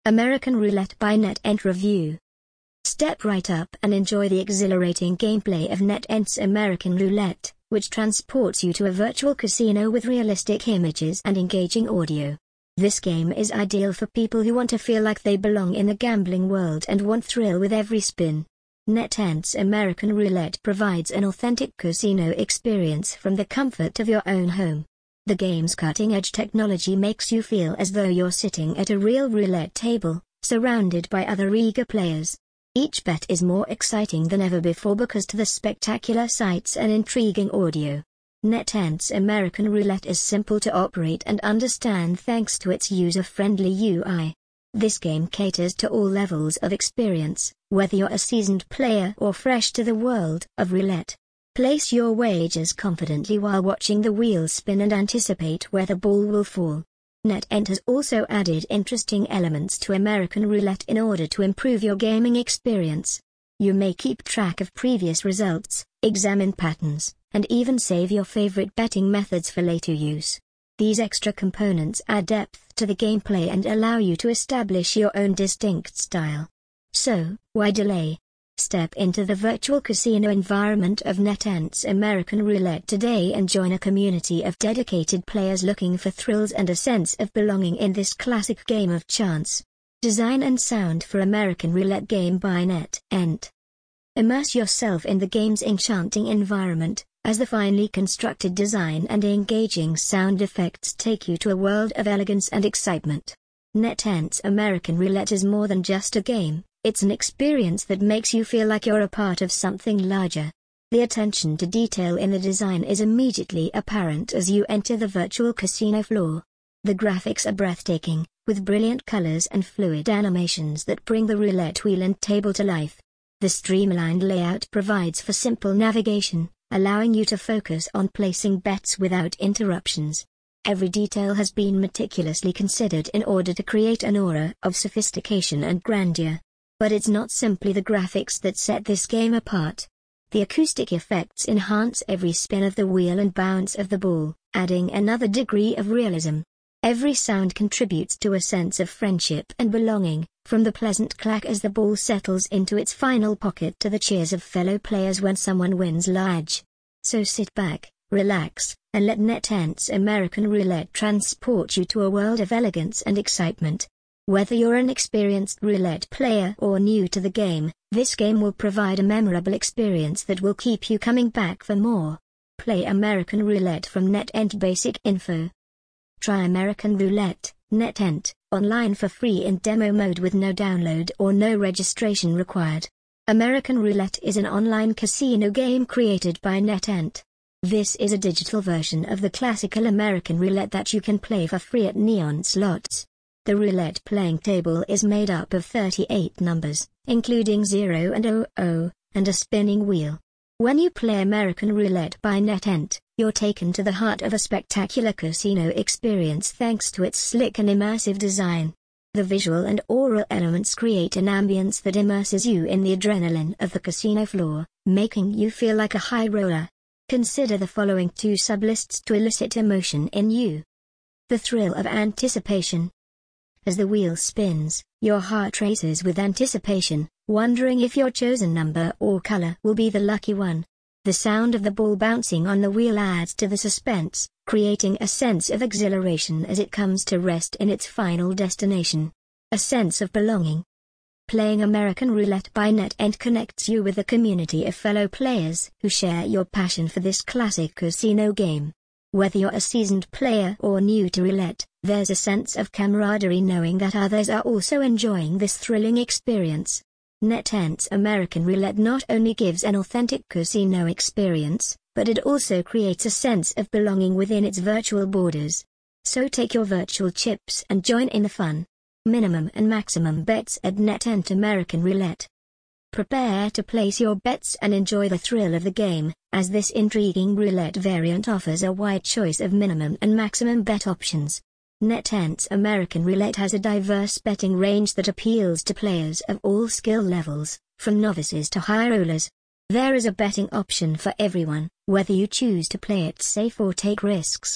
American Roulette by NetEnt Review. Step right up and enjoy the exhilarating gameplay of NetEnt's American Roulette, which transports you to a virtual casino with realistic images and engaging audio. This game is ideal for people who want to feel like they belong in the gambling world and want thrill with every spin. NetEnt's American Roulette provides an authentic casino experience from the comfort of your own home. The game's cutting-edge technology makes you feel as though you're sitting at a real roulette table, surrounded by other eager players. Each bet is more exciting than ever before because of the spectacular sights and intriguing audio. NetEnt's American Roulette is simple to operate and understand thanks to its user-friendly UI. This game caters to all levels of experience, whether you're a seasoned player or fresh to the world of roulette. Place your wagers confidently while watching the wheels spin and anticipate where the ball will fall. NetEnt has also added interesting elements to American Roulette in order to improve your gaming experience. You may keep track of previous results, examine patterns, and even save your favorite betting methods for later use. These extra components add depth to the gameplay and allow you to establish your own distinct style. So, why delay? Step into the virtual casino environment of NetEnt's American Roulette today and join a community of dedicated players looking for thrills and a sense of belonging in this classic game of chance. Design and sound for American Roulette game by NetEnt. Immerse yourself in the game's enchanting environment, as the finely constructed design and engaging sound effects take you to a world of elegance and excitement. NetEnt's American Roulette is more than just a game. It's an experience that makes you feel like you're a part of something larger. The attention to detail in the design is immediately apparent as you enter the virtual casino floor. The graphics are breathtaking, with brilliant colors and fluid animations that bring the roulette wheel and table to life. The streamlined layout provides for simple navigation, allowing you to focus on placing bets without interruptions. Every detail has been meticulously considered in order to create an aura of sophistication and grandeur. But it's not simply the graphics that set this game apart. The acoustic effects enhance every spin of the wheel and bounce of the ball, adding another degree of realism. Every sound contributes to a sense of friendship and belonging, from the pleasant clack as the ball settles into its final pocket to the cheers of fellow players when someone wins large. So sit back, relax, and let NetEnt's American Roulette transport you to a world of elegance and excitement. Whether you're an experienced roulette player or new to the game, this game will provide a memorable experience that will keep you coming back for more. Play American Roulette from NetEnt Basic Info. Try American Roulette, NetEnt, online for free in demo mode with no download or no registration required. American Roulette is an online casino game created by NetEnt. This is a digital version of the classical American Roulette that you can play for free at Neon Slots. The roulette playing table is made up of 38 numbers, including 0 and 00, and a spinning wheel. When you play American Roulette by NetEnt, you're taken to the heart of a spectacular casino experience thanks to its slick and immersive design. The visual and aural elements create an ambience that immerses you in the adrenaline of the casino floor, making you feel like a high roller. Consider the following two sublists to elicit emotion in you. The thrill of anticipation. As the wheel spins, your heart races with anticipation, wondering if your chosen number or color will be the lucky one. The sound of the ball bouncing on the wheel adds to the suspense, creating a sense of exhilaration as it comes to rest in its final destination. A sense of belonging. Playing American Roulette by NetEnt connects you with a community of fellow players who share your passion for this classic casino game. Whether you're a seasoned player or new to roulette, there's a sense of camaraderie knowing that others are also enjoying this thrilling experience. NetEnt's American Roulette not only gives an authentic casino experience, but it also creates a sense of belonging within its virtual borders. So take your virtual chips and join in the fun. Minimum and maximum bets at NetEnt American Roulette. Prepare to place your bets and enjoy the thrill of the game, as this intriguing roulette variant offers a wide choice of minimum and maximum bet options. NetEnt's American Roulette has a diverse betting range that appeals to players of all skill levels, from novices to high rollers. There is a betting option for everyone, whether you choose to play it safe or take risks.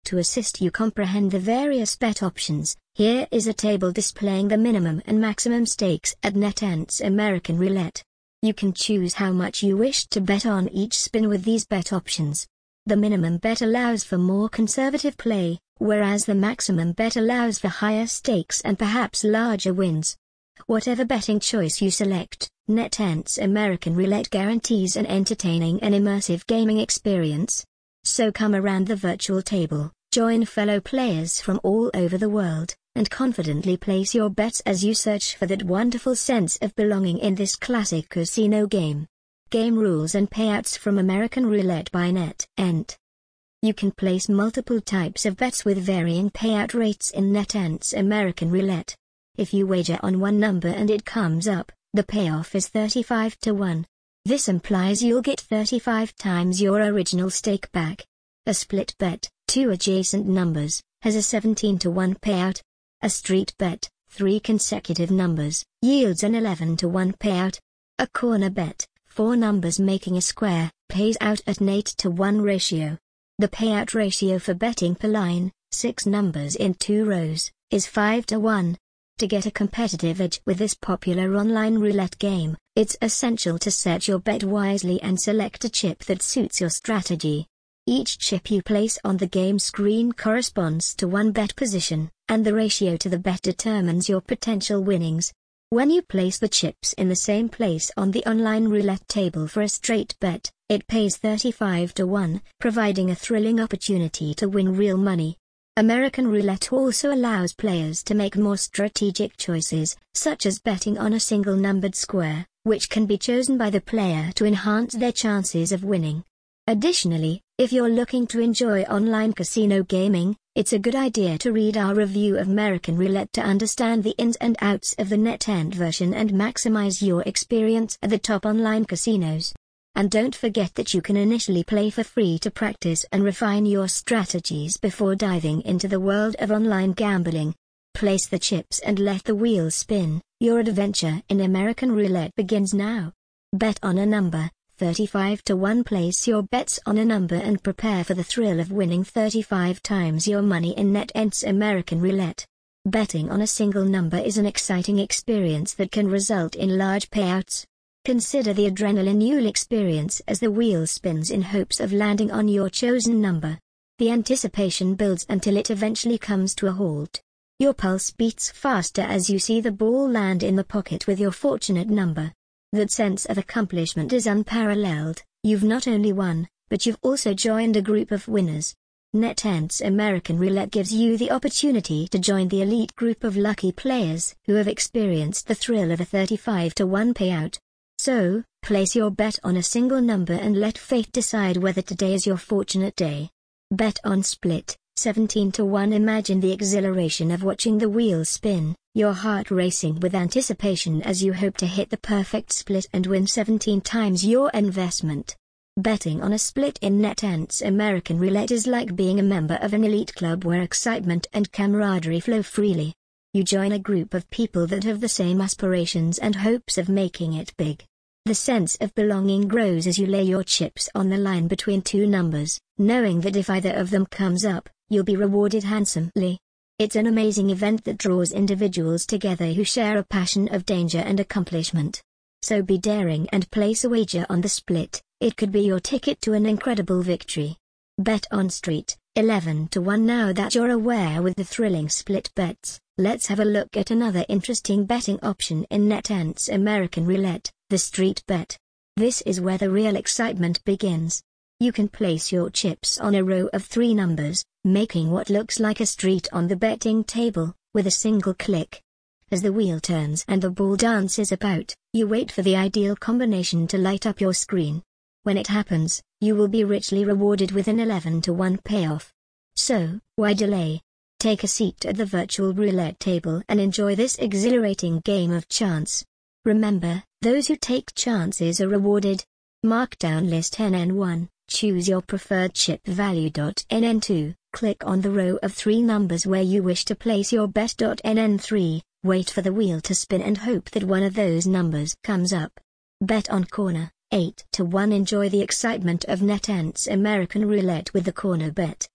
To assist you comprehend the various bet options, here is a table displaying the minimum and maximum stakes at NetEnt's American Roulette. You can choose how much you wish to bet on each spin with these bet options. The minimum bet allows for more conservative play, whereas the maximum bet allows for higher stakes and perhaps larger wins. Whatever betting choice you select, NetEnt's American Roulette guarantees an entertaining and immersive gaming experience. So come around the virtual table, join fellow players from all over the world, and confidently place your bets as you search for that wonderful sense of belonging in this classic casino game. Game rules and payouts from American Roulette by NetEnt. You can place multiple types of bets with varying payout rates in NetEnt's American Roulette. If you wager on one number and it comes up, the payoff is 35 to 1. This implies you'll get 35 times your original stake back. A split bet, two adjacent numbers, has a 17 to 1 payout. A street bet, 3 consecutive numbers, yields an 11 to 1 payout. A corner bet, 4 numbers making a square, pays out at an 8 to 1 ratio. The payout ratio for betting per line, 6 numbers in 2 rows, is 5 to 1. To get a competitive edge with this popular online roulette game, it's essential to set your bet wisely and select a chip that suits your strategy. Each chip you place on the game screen corresponds to one bet position, and the ratio to the bet determines your potential winnings. When you place the chips in the same place on the online roulette table for a straight bet, it pays 35 to 1, providing a thrilling opportunity to win real money. American Roulette also allows players to make more strategic choices, such as betting on a single numbered square, which can be chosen by the player to enhance their chances of winning. Additionally, if you're looking to enjoy online casino gaming, it's a good idea to read our review of American Roulette to understand the ins and outs of the NetEnt version and maximize your experience at the top online casinos. And don't forget that you can initially play for free to practice and refine your strategies before diving into the world of online gambling. Place the chips and let the wheel spin. Your adventure in American Roulette begins now. Bet on a number, 35 to 1. Place your bets on a number and prepare for the thrill of winning 35 times your money in NetEnt's American Roulette. Betting on a single number is an exciting experience that can result in large payouts. Consider the adrenaline you'll experience as the wheel spins in hopes of landing on your chosen number. The anticipation builds until it eventually comes to a halt. Your pulse beats faster as you see the ball land in the pocket with your fortunate number. That sense of accomplishment is unparalleled. You've not only won, but you've also joined a group of winners. NetEnt's American Roulette gives you the opportunity to join the elite group of lucky players who have experienced the thrill of a 35 to 1 payout. So, place your bet on a single number and let fate decide whether today is your fortunate day. Bet on split, 17 to 1. Imagine the exhilaration of watching the wheel spin, your heart racing with anticipation as you hope to hit the perfect split and win 17 times your investment. Betting on a split in NetEnt's American Roulette is like being a member of an elite club where excitement and camaraderie flow freely. You join a group of people that have the same aspirations and hopes of making it big. The sense of belonging grows as you lay your chips on the line between two numbers, knowing that if either of them comes up, you'll be rewarded handsomely. It's an amazing event that draws individuals together who share a passion of danger and accomplishment. So be daring and place a wager on the split. It could be your ticket to an incredible victory. Bet on street, 11 to 1. Now that you're aware with the thrilling split bets, let's have a look at another interesting betting option in NetEnt's American Roulette, the street bet. This is where the real excitement begins. You can place your chips on a row of 3 numbers, making what looks like a street on the betting table, with a single click. As the wheel turns and the ball dances about, you wait for the ideal combination to light up your screen. When it happens, you will be richly rewarded with an 11 to 1 payoff. So, why delay? Take a seat at the virtual roulette table and enjoy this exhilarating game of chance. Remember, those who take chances are rewarded. Mark down list NN1, choose your preferred chip value. NN2, click on the row of 3 numbers where you wish to place your bet. NN3, wait for the wheel to spin and hope that one of those numbers comes up. Bet on corner, 8 to 1. Enjoy the excitement of NetEnt's American Roulette with the corner bet,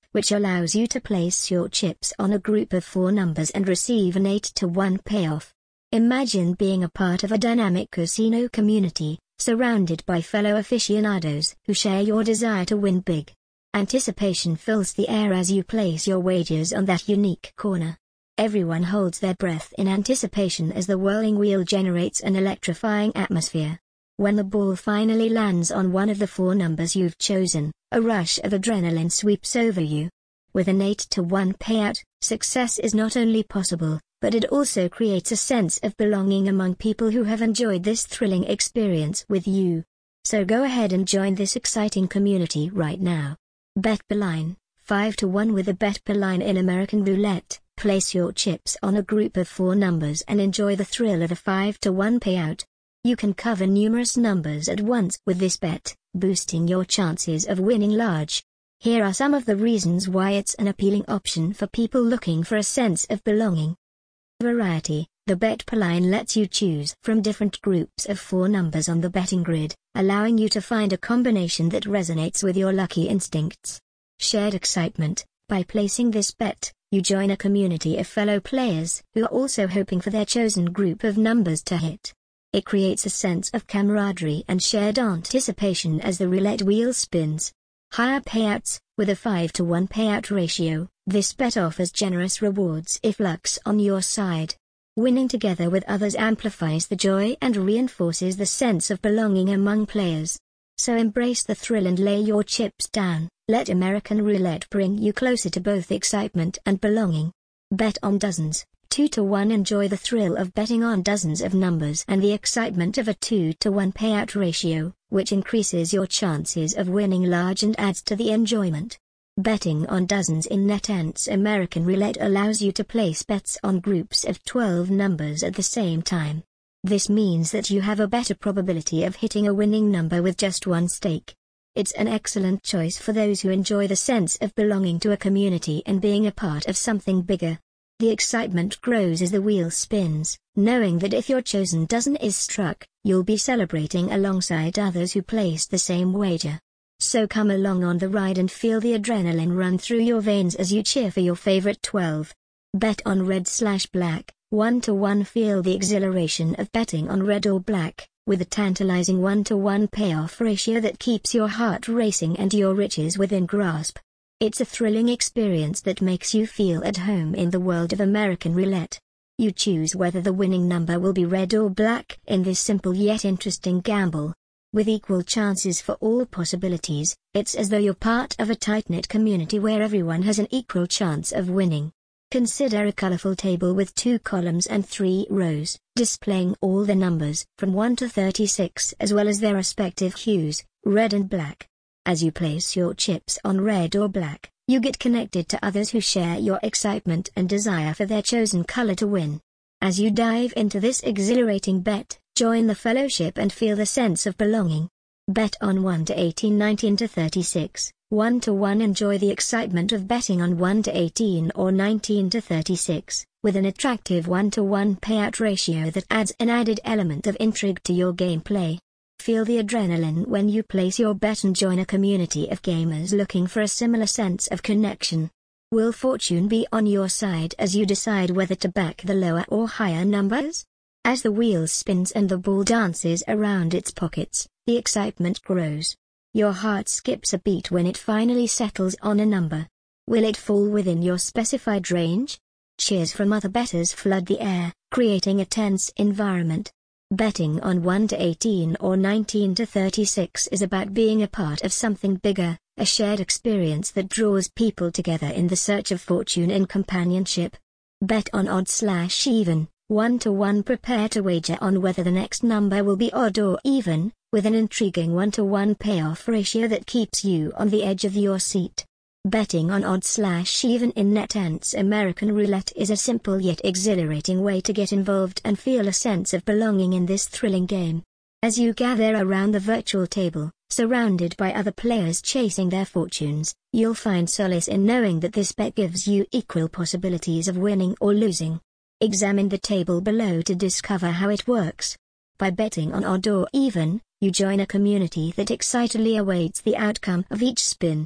which allows you to place your chips on a group of 4 numbers and receive an 8-to-1 payoff. Imagine being a part of a dynamic casino community, surrounded by fellow aficionados who share your desire to win big. Anticipation fills the air as you place your wagers on that unique corner. Everyone holds their breath in anticipation as the whirling wheel generates an electrifying atmosphere. When the ball finally lands on one of the 4 numbers you've chosen, a rush of adrenaline sweeps over you. With an 8-to-1 payout, success is not only possible, but it also creates a sense of belonging among people who have enjoyed this thrilling experience with you. So go ahead and join this exciting community right now. Bet per line, 5-to-1 with a bet per line in American Roulette. Place your chips on a group of 4 numbers and enjoy the thrill of a 5-to-1 payout. You can cover numerous numbers at once with this bet, boosting your chances of winning large. Here are some of the reasons why it's an appealing option for people looking for a sense of belonging. Variety. The bet per line lets you choose from different groups of 4 numbers on the betting grid, allowing you to find a combination that resonates with your lucky instincts. Shared excitement. By placing this bet, you join a community of fellow players who are also hoping for their chosen group of numbers to hit. It creates a sense of camaraderie and shared anticipation as the roulette wheel spins. Higher payouts. With a 5-to-1 payout ratio, this bet offers generous rewards if luck's on your side. Winning together with others amplifies the joy and reinforces the sense of belonging among players. So embrace the thrill and lay your chips down. Let American Roulette bring you closer to both excitement and belonging. Bet on dozens. 2-to-1. Enjoy the thrill of betting on dozens of numbers and the excitement of a 2-to-1 payout ratio, which increases your chances of winning large and adds to the enjoyment. Betting on dozens in NetEnt's American Roulette allows you to place bets on groups of 12 numbers at the same time. This means that you have a better probability of hitting a winning number with just one stake. It's an excellent choice for those who enjoy the sense of belonging to a community and being a part of something bigger. The excitement grows as the wheel spins, knowing that if your chosen dozen is struck, you'll be celebrating alongside others who placed the same wager. So come along on the ride and feel the adrenaline run through your veins as you cheer for your favorite 12. Bet on red/black, 1-to-1. Feel the exhilaration of betting on red or black, with a tantalizing 1-to-1 payoff ratio that keeps your heart racing and your riches within grasp. It's a thrilling experience that makes you feel at home in the world of American Roulette. You choose whether the winning number will be red or black in this simple yet interesting gamble. With equal chances for all possibilities, it's as though you're part of a tight-knit community where everyone has an equal chance of winning. Consider a colorful table with 2 columns and 3 rows, displaying all the numbers from 1 to 36 as well as their respective hues, red and black. As you place your chips on red or black, you get connected to others who share your excitement and desire for their chosen color to win. As you dive into this exhilarating bet, join the fellowship and feel the sense of belonging. Bet on 1 to 18, 19 to 36. 1-to-1. Enjoy the excitement of betting on 1 to 18 or 19 to 36, with an attractive 1-to-1 payout ratio that adds an added element of intrigue to your gameplay. Feel the adrenaline when you place your bet and join a community of gamers looking for a similar sense of connection. Will fortune be on your side as you decide whether to back the lower or higher numbers? As the wheel spins and the ball dances around its pockets, the excitement grows. Your heart skips a beat when it finally settles on a number. Will it fall within your specified range? Cheers from other bettors flood the air, creating a tense environment. Betting on 1 to 18 or 19 to 36 is about being a part of something bigger, a shared experience that draws people together in the search of fortune and companionship. Bet on odd/even, 1-to-1. Prepare to wager on whether the next number will be odd or even, with an intriguing 1-to-1 payoff ratio that keeps you on the edge of your seat. Betting on odd/even in NetEnt's American Roulette is a simple yet exhilarating way to get involved and feel a sense of belonging in this thrilling game. As you gather around the virtual table, surrounded by other players chasing their fortunes, you'll find solace in knowing that this bet gives you equal possibilities of winning or losing. Examine the table below to discover how it works. By betting on odd or even, you join a community that excitedly awaits the outcome of each spin.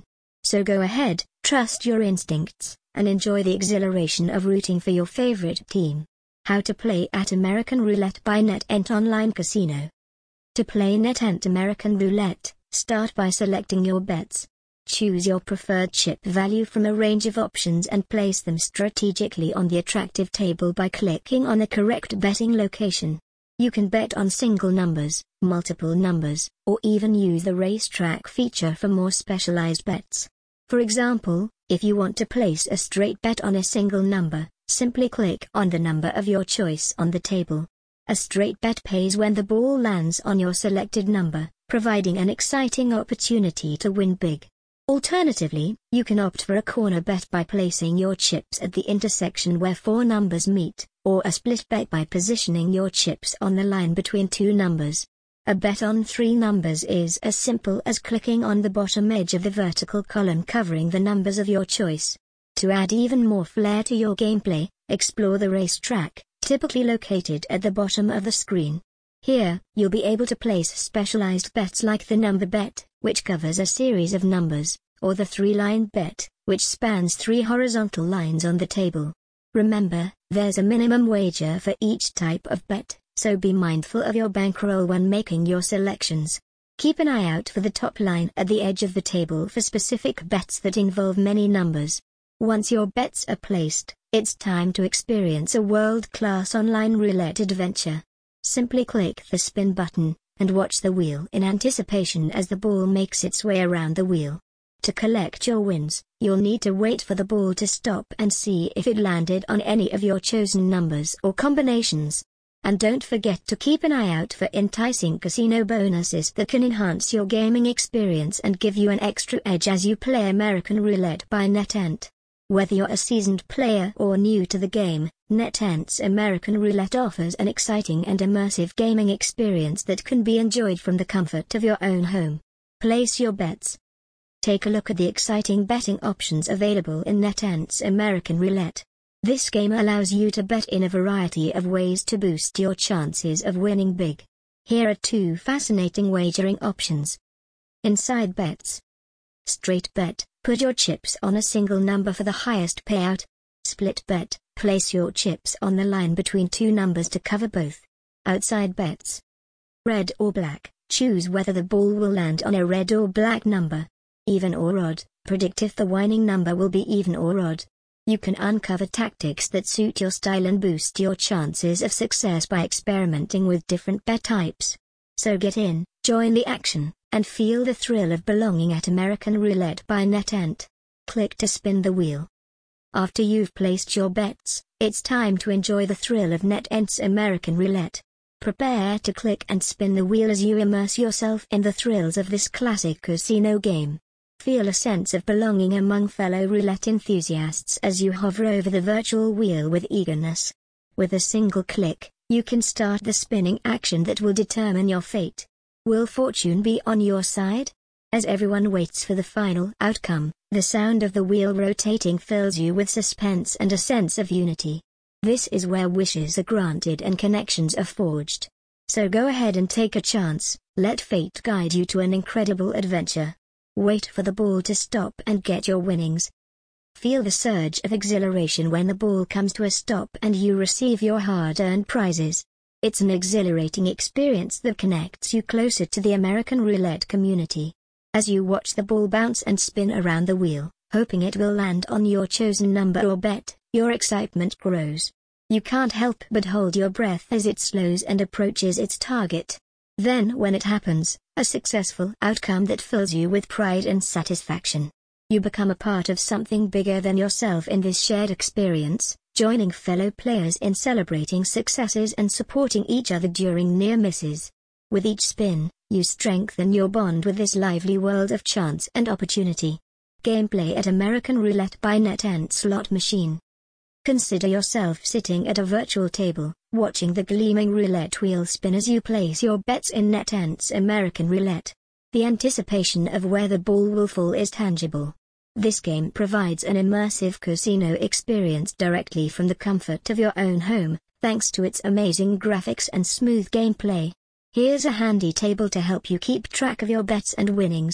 So go ahead, trust your instincts, and enjoy the exhilaration of rooting for your favorite team. How to play at American Roulette by NetEnt Online Casino. To play NetEnt American Roulette, start by selecting your bets. Choose your preferred chip value from a range of options and place them strategically on the attractive table by clicking on the correct betting location. You can bet on single numbers, multiple numbers, or even use the racetrack feature for more specialized bets. For example, if you want to place a straight bet on a single number, simply click on the number of your choice on the table. A straight bet pays when the ball lands on your selected number, providing an exciting opportunity to win big. Alternatively, you can opt for a corner bet by placing your chips at the intersection where four numbers meet, or a split bet by positioning your chips on the line between two numbers. A bet on three numbers is as simple as clicking on the bottom edge of the vertical column covering the numbers of your choice. To add even more flair to your gameplay, explore the racetrack, typically located at the bottom of the screen. Here, you'll be able to place specialized bets like the number bet, which covers a series of numbers, or the three-line bet, which spans three horizontal lines on the table. Remember, there's a minimum wager for each type of bet, so be mindful of your bankroll when making your selections. Keep an eye out for the top line at the edge of the table for specific bets that involve many numbers. Once your bets are placed, it's time to experience a world-class online roulette adventure. Simply click the spin button, and watch the wheel in anticipation as the ball makes its way around the wheel. To collect your wins, you'll need to wait for the ball to stop and see if it landed on any of your chosen numbers or combinations. And don't forget to keep an eye out for enticing casino bonuses that can enhance your gaming experience and give you an extra edge as you play American Roulette by NetEnt. Whether you're a seasoned player or new to the game, NetEnt's American Roulette offers an exciting and immersive gaming experience that can be enjoyed from the comfort of your own home. Place your bets. Take a look at the exciting betting options available in NetEnt's American Roulette. This game allows you to bet in a variety of ways to boost your chances of winning big. Here are two fascinating wagering options. Inside bets. Straight bet, put your chips on a single number for the highest payout. Split bet, place your chips on the line between two numbers to cover both. Outside bets. Red or black, choose whether the ball will land on a red or black number. Even or odd, predict if the winning number will be even or odd. You can uncover tactics that suit your style and boost your chances of success by experimenting with different bet types. So get in, join the action, and feel the thrill of belonging at American Roulette by NetEnt. Click to spin the wheel. After you've placed your bets, it's time to enjoy the thrill of NetEnt's American Roulette. Prepare to click and spin the wheel as you immerse yourself in the thrills of this classic casino game. Feel a sense of belonging among fellow roulette enthusiasts as you hover over the virtual wheel with eagerness. With a single click, you can start the spinning action that will determine your fate. Will fortune be on your side? As everyone waits for the final outcome, the sound of the wheel rotating fills you with suspense and a sense of unity. This is where wishes are granted and connections are forged. So go ahead and take a chance, let fate guide you to an incredible adventure. Wait for the ball to stop and get your winnings. Feel the surge of exhilaration when the ball comes to a stop and you receive your hard-earned prizes. It's an exhilarating experience that connects you closer to the American Roulette community. As you watch the ball bounce and spin around the wheel, hoping it will land on your chosen number or bet, your excitement grows. You can't help but hold your breath as it slows and approaches its target. Then when it happens, a successful outcome that fills you with pride and satisfaction. You become a part of something bigger than yourself in this shared experience, joining fellow players in celebrating successes and supporting each other during near misses. With each spin, you strengthen your bond with this lively world of chance and opportunity. Gameplay at American Roulette by NetEnt Slot Machine. Consider yourself sitting at a virtual table, watching the gleaming roulette wheel spin as you place your bets in NetEnt's American Roulette. The anticipation of where the ball will fall is tangible. This game provides an immersive casino experience directly from the comfort of your own home, thanks to its amazing graphics and smooth gameplay. Here's a handy table to help you keep track of your bets and winnings.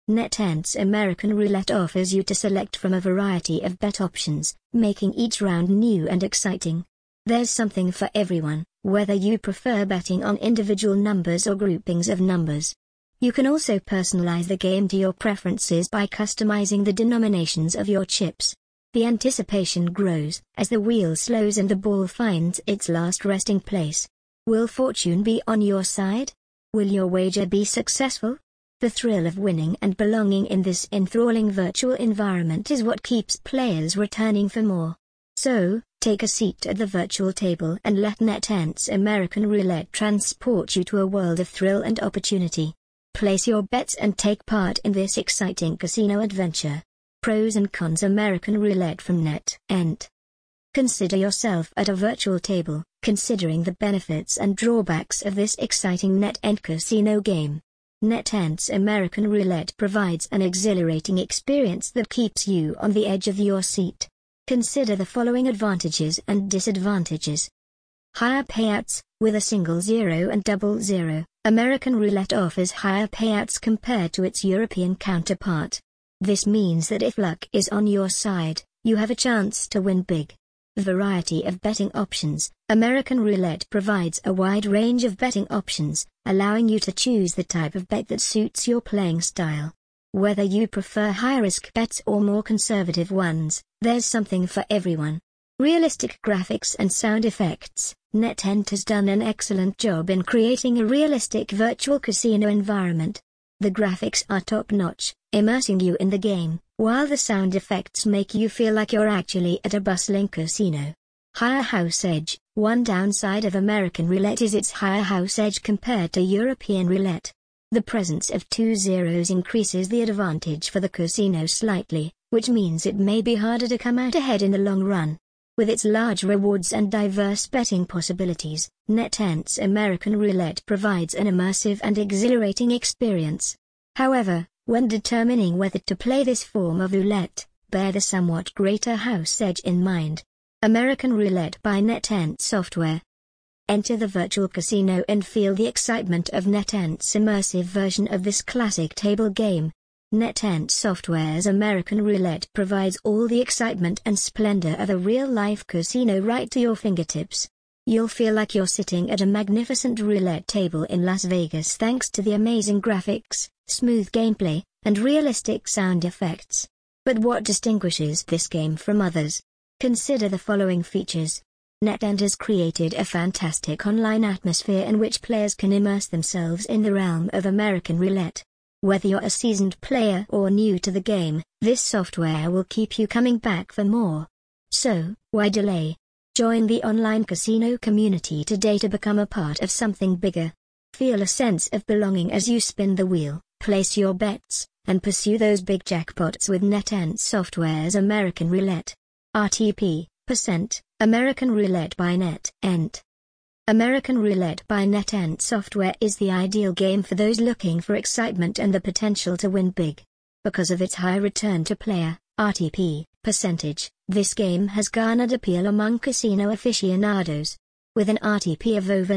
NetEnt's American Roulette offers you to select from a variety of bet options, making each round new and exciting. There's something for everyone, whether you prefer betting on individual numbers or groupings of numbers. You can also personalize the game to your preferences by customizing the denominations of your chips. The anticipation grows as the wheel slows and the ball finds its last resting place. Will fortune be on your side? Will your wager be successful? The thrill of winning and belonging in this enthralling virtual environment is what keeps players returning for more. So, take a seat at the virtual table and let NetEnt's American Roulette transport you to a world of thrill and opportunity. Place your bets and take part in this exciting casino adventure. Pros and cons American Roulette from NetEnt. Consider yourself at a virtual table, considering the benefits and drawbacks of this exciting NetEnt casino game. NetEnt's American Roulette provides an exhilarating experience that keeps you on the edge of your seat. Consider the following advantages and disadvantages. Higher payouts. With a single 0 and double 0, American Roulette offers higher payouts compared to its European counterpart. This means that if luck is on your side, you have a chance to win big. Variety of betting options. American Roulette provides a wide range of betting options, allowing you to choose the type of bet that suits your playing style. Whether you prefer high-risk bets or more conservative ones, there's something for everyone. Realistic graphics and sound effects. NetEnt has done an excellent job in creating a realistic virtual casino environment. The graphics are top-notch, immersing you in the game, while the sound effects make you feel like you're actually at a bustling casino. Higher house edge. One downside of American Roulette is its higher house edge compared to European Roulette. The presence of 2 zeros increases the advantage for the casino slightly, which means it may be harder to come out ahead in the long run. With its large rewards and diverse betting possibilities, NetEnt's American Roulette provides an immersive and exhilarating experience. However, when determining whether to play this form of roulette, bear the somewhat greater house edge in mind. American Roulette by NetEnt Software. Enter the virtual casino and feel the excitement of NetEnt's immersive version of this classic table game. NetEnt Software's American Roulette provides all the excitement and splendor of a real-life casino right to your fingertips. You'll feel like you're sitting at a magnificent roulette table in Las Vegas thanks to the amazing graphics, smooth gameplay, and realistic sound effects. But what distinguishes this game from others? Consider the following features. NetEnt has created a fantastic online atmosphere in which players can immerse themselves in the realm of American Roulette. Whether you're a seasoned player or new to the game, this software will keep you coming back for more. So, why delay? Join the online casino community today to become a part of something bigger. Feel a sense of belonging as you spin the wheel, place your bets, and pursue those big jackpots with NetEnt Software's American Roulette. RTP, %, American Roulette by NetEnt. American Roulette by NetEnt Software is the ideal game for those looking for excitement and the potential to win big. Because of its high return to player, RTP, %, this game has garnered appeal among casino aficionados. With an RTP of over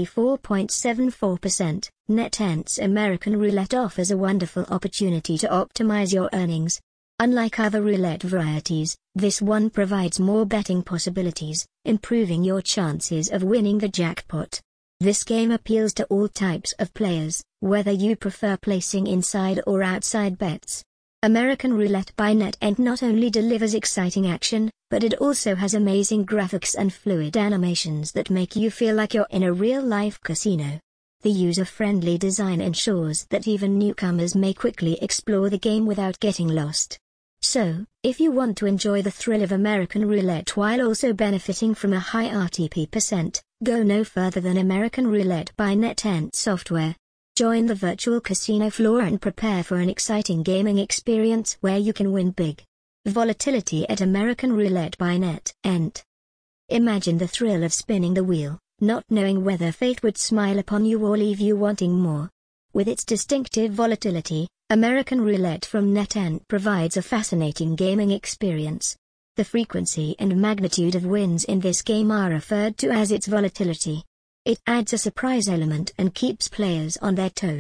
94.74%, NetEnt's American Roulette offers a wonderful opportunity to optimize your earnings. Unlike other roulette varieties, this one provides more betting possibilities, improving your chances of winning the jackpot. This game appeals to all types of players, whether you prefer placing inside or outside bets. American Roulette by NetEnt not only delivers exciting action, but it also has amazing graphics and fluid animations that make you feel like you're in a real-life casino. The user-friendly design ensures that even newcomers may quickly explore the game without getting lost. So, if you want to enjoy the thrill of American Roulette while also benefiting from a high RTP %, go no further than American Roulette by NetEnt Software. Join the virtual casino floor and prepare for an exciting gaming experience where you can win big. Volatility at American Roulette by NetEnt. Imagine the thrill of spinning the wheel, not knowing whether fate would smile upon you or leave you wanting more. With its distinctive volatility, American Roulette from NetEnt provides a fascinating gaming experience. The frequency and magnitude of wins in this game are referred to as its volatility. It adds a surprise element and keeps players on their toes,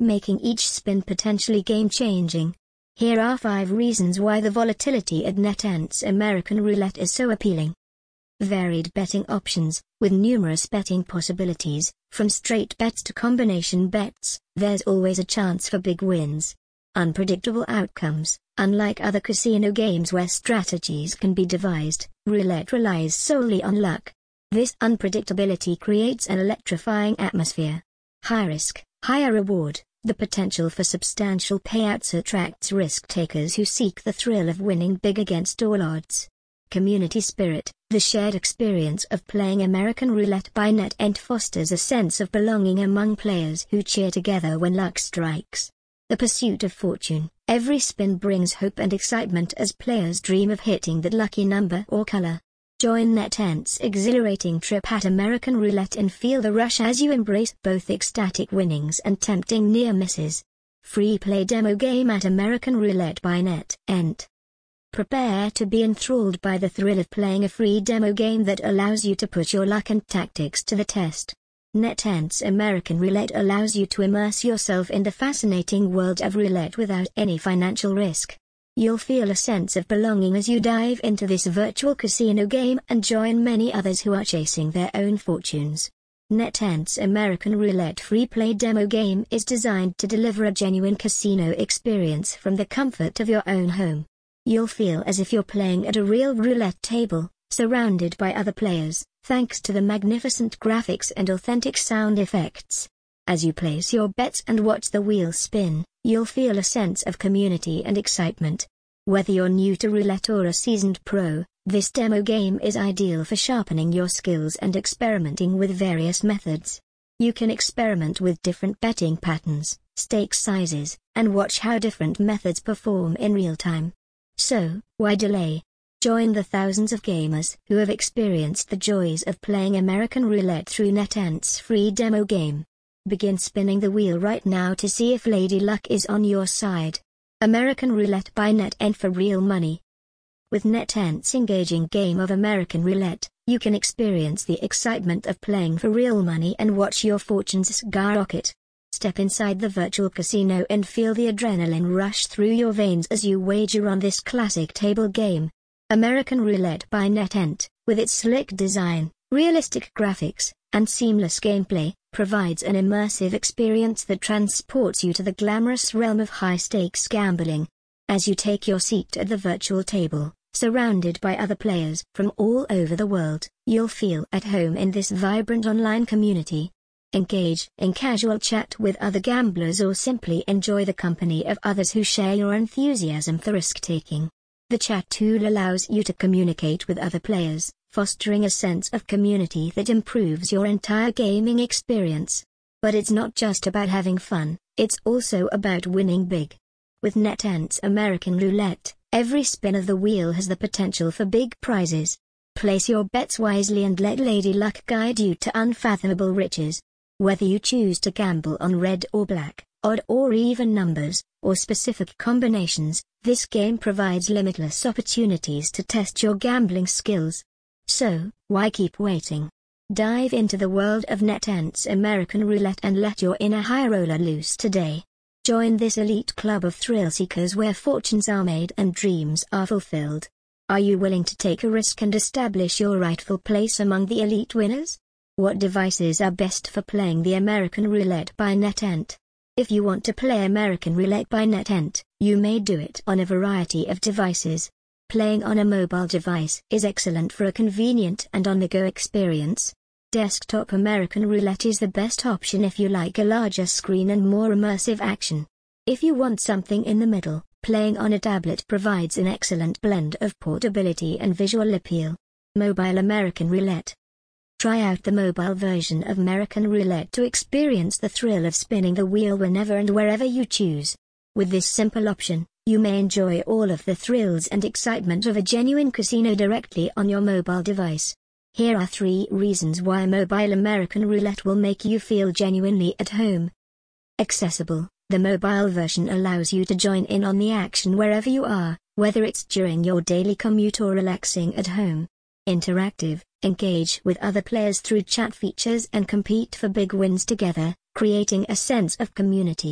making each spin potentially game-changing. Here are 5 reasons why the volatility at NetEnt's American Roulette is so appealing. Varied betting options. With numerous betting possibilities, from straight bets to combination bets, there's always a chance for big wins. Unpredictable outcomes. Unlike other casino games where strategies can be devised, roulette relies solely on luck. This unpredictability creates an electrifying atmosphere. High risk, higher reward. The potential for substantial payouts attracts risk-takers who seek the thrill of winning big against all odds. Community spirit. The shared experience of playing American Roulette by NetEnt fosters a sense of belonging among players who cheer together when luck strikes. The pursuit of fortune. Every spin brings hope and excitement as players dream of hitting that lucky number or color. Join NetEnt's exhilarating trip at American Roulette and feel the rush as you embrace both ecstatic winnings and tempting near misses. Free play demo game at American Roulette by NetEnt. Prepare to be enthralled by the thrill of playing a free demo game that allows you to put your luck and tactics to the test. NetEnt's American Roulette allows you to immerse yourself in the fascinating world of roulette without any financial risk. You'll feel a sense of belonging as you dive into this virtual casino game and join many others who are chasing their own fortunes. NetEnt's American Roulette free play demo game is designed to deliver a genuine casino experience from the comfort of your own home. You'll feel as if you're playing at a real roulette table, surrounded by other players, thanks to the magnificent graphics and authentic sound effects. As you place your bets and watch the wheel spin, you'll feel a sense of community and excitement. Whether you're new to roulette or a seasoned pro, this demo game is ideal for sharpening your skills and experimenting with various methods. You can experiment with different betting patterns, stake sizes, and watch how different methods perform in real time. So, why delay? Join the thousands of gamers who have experienced the joys of playing American Roulette through NetEnt's free demo game. Begin spinning the wheel right now to see if Lady Luck is on your side. American Roulette by NetEnt for real money. With NetEnt's engaging game of American Roulette, you can experience the excitement of playing for real money and watch your fortunes skyrocket. Step inside the virtual casino and feel the adrenaline rush through your veins as you wager on this classic table game. American Roulette by NetEnt, with its slick design, realistic graphics, and seamless gameplay, provides an immersive experience that transports you to the glamorous realm of high-stakes gambling. As you take your seat at the virtual table, surrounded by other players from all over the world, you'll feel at home in this vibrant online community. Engage in casual chat with other gamblers or simply enjoy the company of others who share your enthusiasm for risk-taking. The chat tool allows you to communicate with other players, fostering a sense of community that improves your entire gaming experience. But it's not just about having fun, it's also about winning big. With NetEnt's American Roulette, every spin of the wheel has the potential for big prizes. Place your bets wisely and let Lady Luck guide you to unfathomable riches. Whether you choose to gamble on red or black, odd or even numbers, or specific combinations, this game provides limitless opportunities to test your gambling skills. So, why keep waiting? Dive into the world of NetEnt's American Roulette and let your inner high roller loose today. Join this elite club of thrill seekers where fortunes are made and dreams are fulfilled. Are you willing to take a risk and establish your rightful place among the elite winners? What devices are best for playing the American Roulette by NetEnt? If you want to play American Roulette by NetEnt, you may do it on a variety of devices. Playing on a mobile device is excellent for a convenient and on-the-go experience. Desktop American Roulette is the best option if you like a larger screen and more immersive action. If you want something in the middle, playing on a tablet provides an excellent blend of portability and visual appeal. Mobile American Roulette. Try out the mobile version of American Roulette to experience the thrill of spinning the wheel whenever and wherever you choose. With this simple option, you may enjoy all of the thrills and excitement of a genuine casino directly on your mobile device. Here are 3 reasons why mobile American Roulette will make you feel genuinely at home. Accessible. The mobile version allows you to join in on the action wherever you are, whether it's during your daily commute or relaxing at home. Interactive. Engage with other players through chat features and compete for big wins together, creating a sense of community.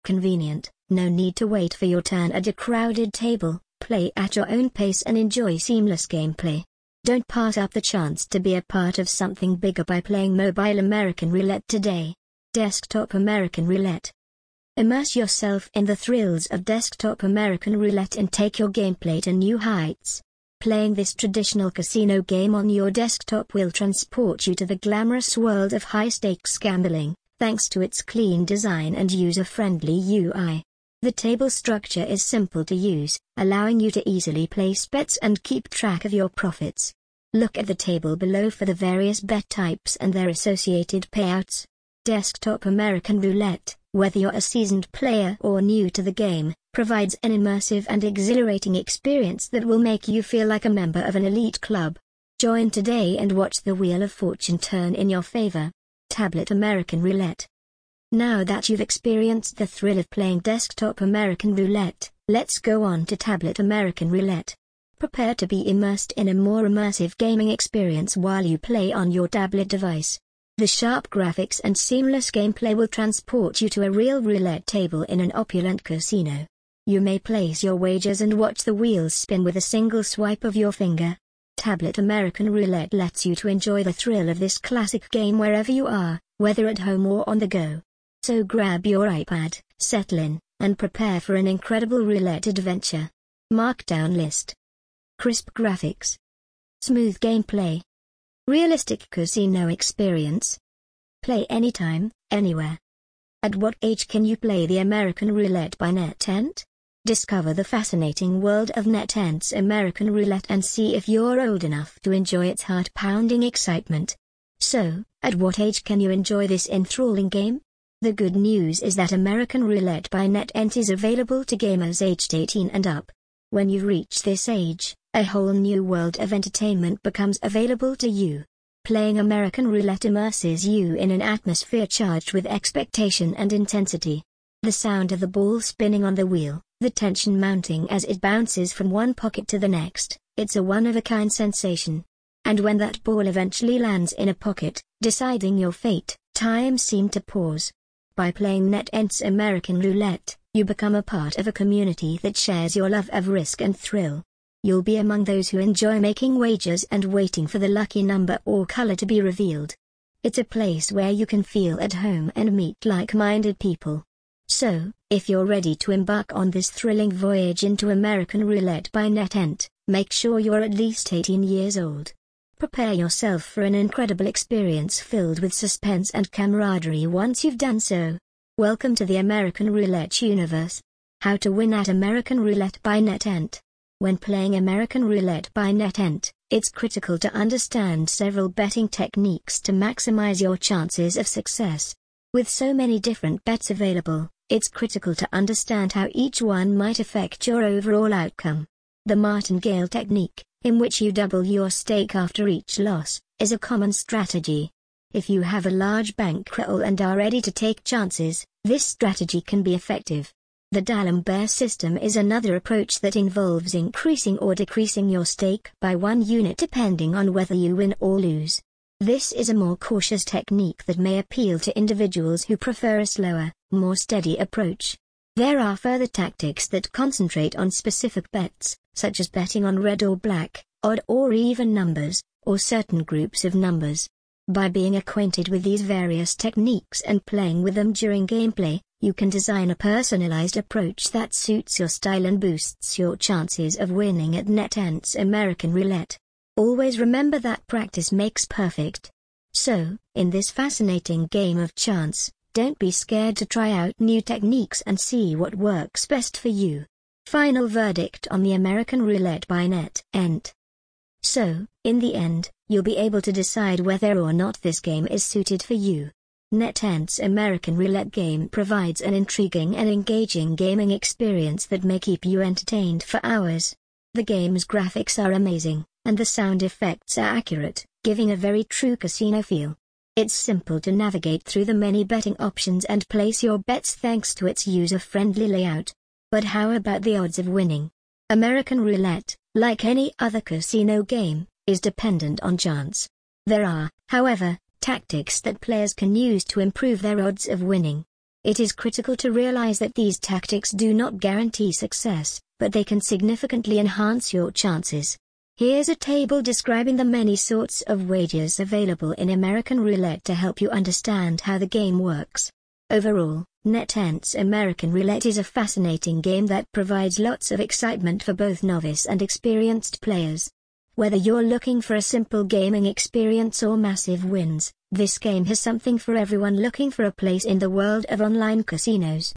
Convenient, no need to wait for your turn at a crowded table, play at your own pace and enjoy seamless gameplay. Don't pass up the chance to be a part of something bigger by playing mobile American Roulette today. Desktop American Roulette. Immerse yourself in the thrills of desktop American Roulette and take your gameplay to new heights. Playing this traditional casino game on your desktop will transport you to the glamorous world of high-stakes gambling, thanks to its clean design and user-friendly UI. The table structure is simple to use, allowing you to easily place bets and keep track of your profits. Look at the table below for the various bet types and their associated payouts. Desktop American Roulette, whether you're a seasoned player or new to the game, provides an immersive and exhilarating experience that will make you feel like a member of an elite club. Join today and watch the Wheel of Fortune turn in your favor. Tablet American Roulette. Now that you've experienced the thrill of playing desktop American Roulette, let's go on to tablet American Roulette. Prepare to be immersed in a more immersive gaming experience while you play on your tablet device. The sharp graphics and seamless gameplay will transport you to a real roulette table in an opulent casino. You may place your wagers and watch the wheels spin with a single swipe of your finger. Tablet American Roulette lets you to enjoy the thrill of this classic game wherever you are, whether at home or on the go. So grab your iPad, settle in, and prepare for an incredible roulette adventure. Markdown list. Crisp graphics. Smooth gameplay. Realistic casino experience. Play anytime, anywhere. At what age can you play the American Roulette by NetEnt? Discover the fascinating world of NetEnt's American Roulette and see if you're old enough to enjoy its heart-pounding excitement. So, at what age can you enjoy this enthralling game? The good news is that American Roulette by NetEnt is available to gamers aged 18 and up. When you reach this age, a whole new world of entertainment becomes available to you. Playing American Roulette immerses you in an atmosphere charged with expectation and intensity. The sound of the ball spinning on the wheel, the tension mounting as it bounces from one pocket to the next, it's a one-of-a-kind sensation. And when that ball eventually lands in a pocket, deciding your fate, time seemed to pause. By playing NetEnt's American Roulette, you become a part of a community that shares your love of risk and thrill. You'll be among those who enjoy making wagers and waiting for the lucky number or color to be revealed. It's a place where you can feel at home and meet like-minded people. So, if you're ready to embark on this thrilling voyage into American Roulette by NetEnt, make sure you're at least 18 years old. Prepare yourself for an incredible experience filled with suspense and camaraderie once you've done so. Welcome to the American Roulette universe. How to win at American Roulette by NetEnt. When playing American Roulette by NetEnt, it's critical to understand several betting techniques to maximize your chances of success. With so many different bets available, it's critical to understand how each one might affect your overall outcome. The martingale technique, in which you double your stake after each loss, is a common strategy. If you have a large bankroll and are ready to take chances, this strategy can be effective. The D'Alembert system is another approach that involves increasing or decreasing your stake by 1 unit depending on whether you win or lose. This is a more cautious technique that may appeal to individuals who prefer a slower, more steady approach. There are further tactics that concentrate on specific bets, such as betting on red or black, odd or even numbers, or certain groups of numbers. By being acquainted with these various techniques and playing with them during gameplay, you can design a personalized approach that suits your style and boosts your chances of winning at NetEnt's American Roulette. Always remember that practice makes perfect. So, in this fascinating game of chance, don't be scared to try out new techniques and see what works best for you. Final verdict on the American Roulette by NetEnt. So, in the end, you'll be able to decide whether or not this game is suited for you. NetEnt's American Roulette game provides an intriguing and engaging gaming experience that may keep you entertained for hours. The game's graphics are amazing, and the sound effects are accurate, giving a very true casino feel. It's simple to navigate through the many betting options and place your bets thanks to its user-friendly layout. But how about the odds of winning? American Roulette, like any other casino game, is dependent on chance. There are, however, tactics that players can use to improve their odds of winning. It is critical to realize that these tactics do not guarantee success, but they can significantly enhance your chances. Here's a table describing the many sorts of wagers available in American Roulette to help you understand how the game works. Overall, NetEnt's American Roulette is a fascinating game that provides lots of excitement for both novice and experienced players. Whether you're looking for a simple gaming experience or massive wins, this game has something for everyone looking for a place in the world of online casinos.